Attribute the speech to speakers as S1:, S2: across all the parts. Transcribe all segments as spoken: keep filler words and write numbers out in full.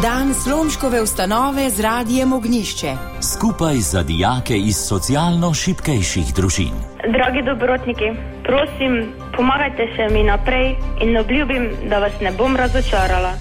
S1: Dan Slomškove ustanove z Radijem Ognjišče.
S2: Skupaj za dijake iz socialno šibkejših družin.
S3: Dragi dobrotniki, prosim, pomagajte še mi naprej in obljubim, da vas ne bom razočarala.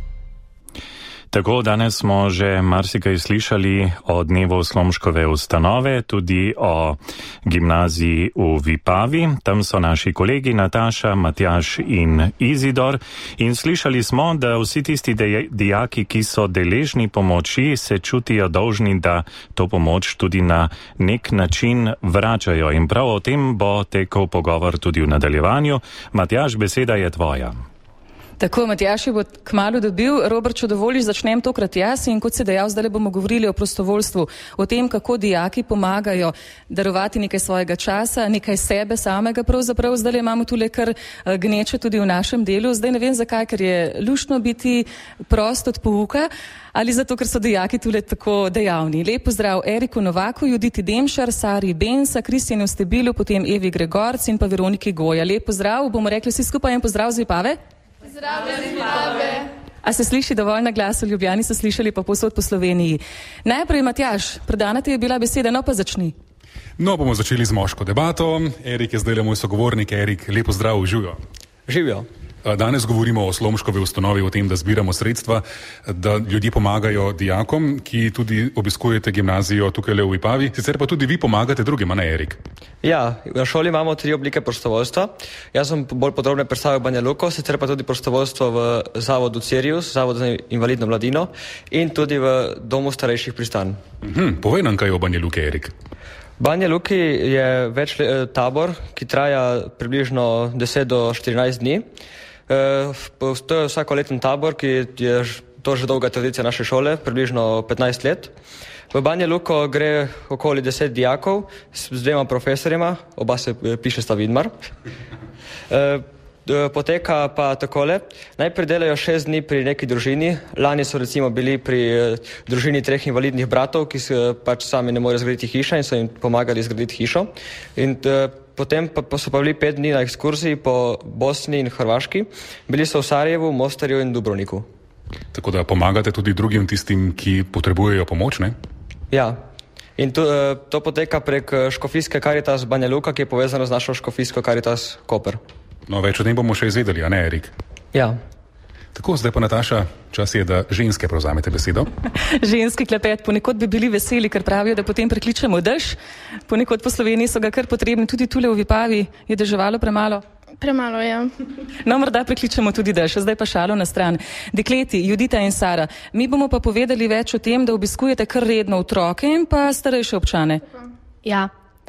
S4: Tako, danes smo že marsikaj slišali o dnevu Slomškove ustanove, tudi o gimnaziji v Vipavi. Tam so naši kolegi Nataša, Matjaž in Izidor. In slišali smo, da vsi tisti dijaki, ki so deležni pomoči, se čutijo dolžni, da to pomoč tudi na nek način vračajo. In prav o tem bo tekel pogovor tudi v nadaljevanju. Matjaž, beseda je tvoja.
S5: Tako, Matjaž bo kmalu dobil. Robert, če dovoliš, začnem tokrat jaz in kot si dejal, zdaj bomo govorili o prostovoljstvu, o tem, kako dijaki pomagajo darovati nekaj svojega časa, nekaj sebe samega pravzaprav. Zdaj imamo tule kar gneče tudi v našem delu. Zdaj ne vem zakaj, ker je luštno biti prost od pouka ali zato, ker so dijaki tule tako dejavni. Lep pozdrav Eriku Novaku, Juditi Demšar, Sari Bensa, Kristjanu Stebilu, potem Evi Gregorc in pa Veroniki Goja. Lep pozdrav, bomo rekli vsi skupaj in pozdrav z Vipave.
S6: Zdravljen z Vipave.
S5: A se sliši dovolj na glas, v Ljubljani so slišali pa povsod po Sloveniji. Najprej, Matjaž, predana ti je bila beseda, no pa začni.
S7: No, bomo začeli z moško debato. Erik je zdaj le moj sogovornik. Erik, lepo zdrav, živijo.
S8: Živijo.
S7: Danes govorimo o Slomškovi ustanovi, o tem, da zbiramo sredstva, da ljudje pomagajo dijakom, ki tudi obiskujete gimnazijo tukaj le v Vipavi. Sicer pa tudi vi pomagate drugim, a ne, Erik?
S8: Ja, na šoli imamo tri oblike prostovoljstva. Jaz sem bolj podrobno predstavil Banja Luko, sicer pa tudi prostovoljstvo v zavodu Cerius, Zavod za invalidno mladino in tudi v domu starejših Pristan.
S7: Mhm, povej nam kaj o Banja Luki, Erik.
S8: Banja Luki je več tabor, ki traja približno deset do štirinajst dni. To je vsakoleten tabor, ki je to že dolga tradicija naše šole, približno petnajst let. V Banja Luko gre okoli deset dijakov s dvema profesorima, oba se pišesta Vidmar. Poteka pa takole. Najprej delajo šest dni pri neki družini. Lani so recimo bili pri družini treh invalidnih bratov, ki se pač sami ne morejo zgraditi hiša in so jim pomagali zgraditi hišo. In potem pa so pa bili pet dni na ekskurziji po Bosni in Hrvaški. Bili so v Sarajevu, Mostarju in Dubrovniku.
S7: Tako da pomagate tudi drugim tistim, ki potrebujejo pomoč, ne?
S8: Ja. In to, to poteka prek Škofijske Karitas Banja Luka, ki je povezano z našo Škofijsko Karitas Koper.
S7: No, več o tem bomo še izvedeli, a ne, Erik?
S8: Ja.
S7: Tako, zdaj pa Nataša, čas je, da ženske prevzamete besedo.
S5: Ženski klepet, ponekod bi bili veseli, ker pravijo, da potem prekličemo dež. Ponekod po Sloveniji so ga kar potrebni, tudi tule v Vipavi. Je deževalo premalo?
S6: Premalo, ja.
S5: No, morda prekličemo tudi dež, zdaj pa šalo na stran. Dekleti, Judita in Sara, mi bomo pa povedali več o tem, da obiskujete kar redno otroke in pa starejše občane.
S9: Ja.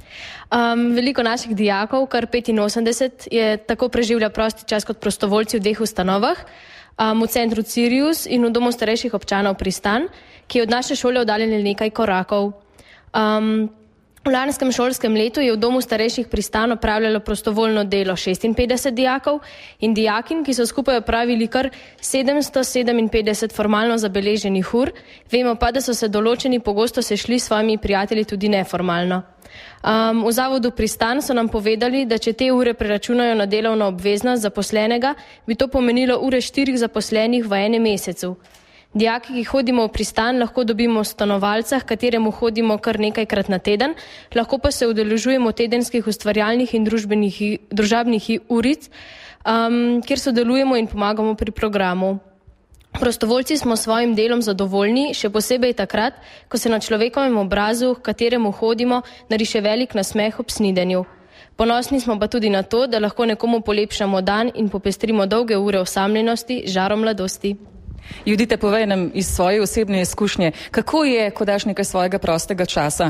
S9: Um, veliko naših dijakov, kar petinosemdeset, je tako preživlja prosti čas kot prostovoljci v dveh ustanovah, um, v centru Cerius in v domu starejših občanov Pristan, ki je od naše šole oddaljen nekaj korakov. Um, v lanskem šolskem letu je v domu starejših Pristan opravljalo prostovoljno delo šestinpetdeset dijakov in dijakin, ki so skupaj opravili kar sedemsto sedeminpetdeset formalno zabeleženih ur. Vemo pa, da so se določeni pogosto sešli s svojimi prijatelji tudi neformalno. Um, v zavodu Pristan so nam povedali, da če te ure preračunajo na delovno obveznost zaposlenega, bi to pomenilo ure štirih zaposlenih v enem mesecu. Dijaki, ki hodimo v Pristan, lahko dobimo stanovalca, kateremu hodimo kar nekajkrat na teden, lahko pa se udeležujemo tedenskih ustvarjalnih in družbenih, družabnih uric, um, kjer sodelujemo in pomagamo pri programu. Prostovoljci smo s svojim delom zadovoljni, še posebej takrat, ko se na človekovem obrazu, k kateremu hodimo, nariše velik nasmeh ob snidenju. Ponosni smo pa tudi na to, da lahko nekomu polepšamo dan in popestrimo dolge ure osamljenosti, žarom mladosti.
S5: Judite, povej nam iz svoje osebne izkušnje, kako je, ko daš nekaj svojega prostega časa?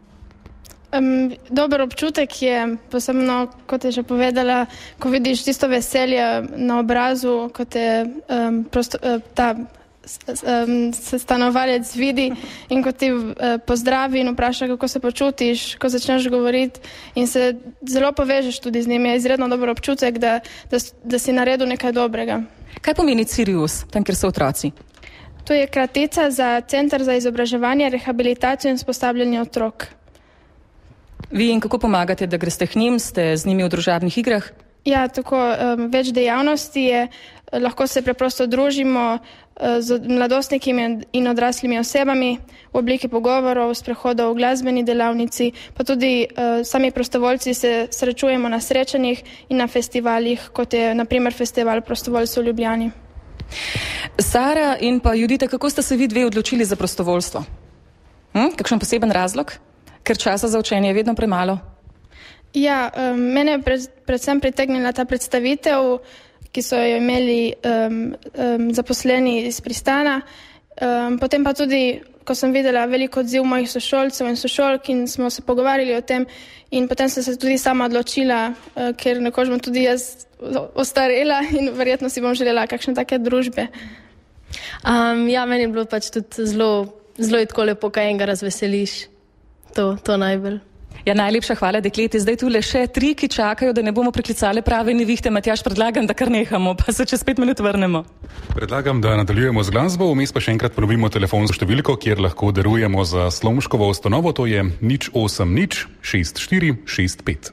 S6: Um, dober občutek je, posebno, kot je že povedala, ko vidiš tisto veselje na obrazu, ko te um, prosto, uh, ta um, stanovalec vidi in ko ti uh, pozdravi in vpraša, kako se počutiš, ko začneš govoriti in se zelo povežeš tudi z njim. Je izredno dober občutek, da, da, da si naredil nekaj dobrega.
S5: Kaj pomeni Cerius, tam, kjer so otroci?
S6: To je kratica za Center za izobraževanje, rehabilitacijo in vzpostavljanje otrok.
S5: Vi in kako pomagate, da greste k njim, ste z njimi v družabnih igrah?
S6: Ja, tako um, več dejavnosti je, lahko se preprosto družimo uh, z mladostniki in odraslimi osebami v obliki pogovorov, sprehodov v glasbeni delavnici, pa tudi uh, sami prostovoljci se srečujemo na srečanjih in na festivalih, kot je naprimer festival prostovoljcev v Ljubljani.
S5: Sara in pa Judita, kako ste se vi dve odločili za prostovoljstvo? Hm? Kakšen poseben razlog? Ker časa za učenje je vedno premalo.
S6: Ja, um, mene je pred, predvsem pritegnila ta predstavitev, ki so jo imeli um, um, zaposleni iz pristana. Um, potem pa tudi, ko sem videla veliko odziv mojih sošolcev in sošolk in smo se pogovarjali o tem in potem sem se tudi sama odločila, uh, ker nekoč bom tudi jaz ostarela in verjetno si bom želela kakšne take družbe.
S9: Um, ja, meni je bilo pač tudi zelo, zelo je tako lepo, kaj enega razveseliš. To, to najbolj.
S5: Ja, najlepša hvala, dekleti. Zdaj tule še tri, ki čakajo, da ne bomo preklicali prave nevihte. Matjaž, predlagam, da kar nehamo, pa se čez pet minut vrnemo.
S7: Predlagam, da nadaljujemo z glasbo, vmes pa še enkrat ponovimo telefonsko številko, kjer lahko darujemo za Slomškovo ustanovo, to je nič osem nič šest štiri šest pet.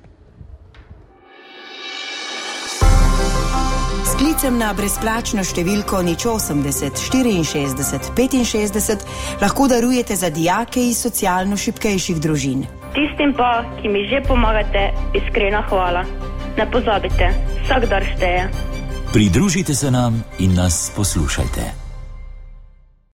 S1: S klicem na brezplačno številko nič osemdeset štiriinšestdeset petinšestdeset lahko darujete za dijake iz socialno šibkejših družin.
S3: Tistim pa, ki mi že pomagate, iskrena hvala. Ne pozabite, vsak dar šteje.
S2: Pridružite se nam in nas poslušajte.